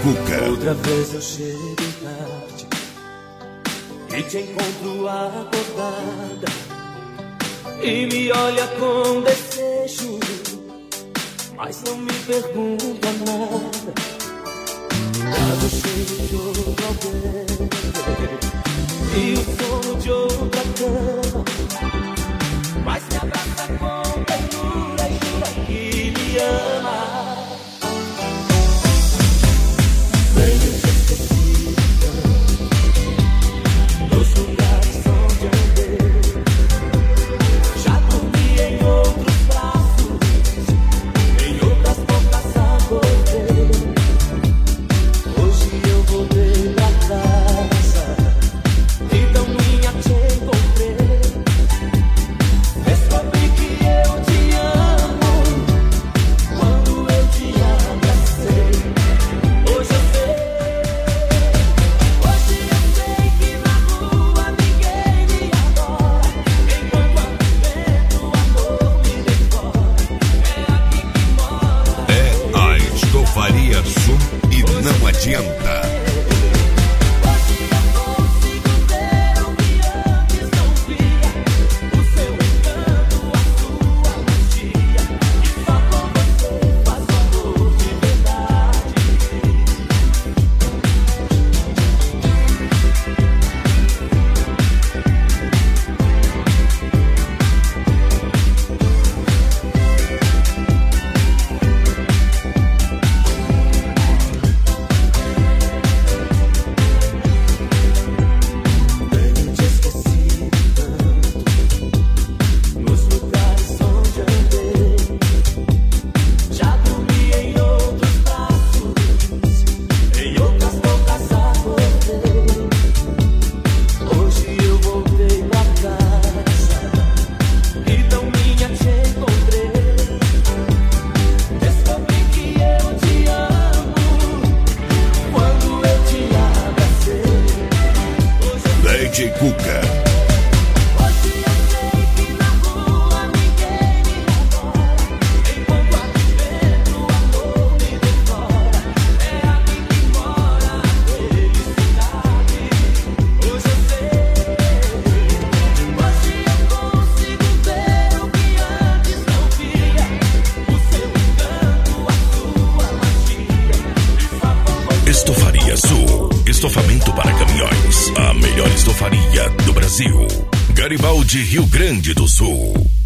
Cuca. Outra vez eu chego tarde e te encontro acordada e me olha com desejo, mas não me pergunta nada. Trago cheiro de outro alguém e o sono de outra cama, mas me abraça com ternura e jura que me ama. Estofaria Sul, estofamento para caminhões, a melhor estofaria do Brasil. Garibaldi, Rio Grande do Sul.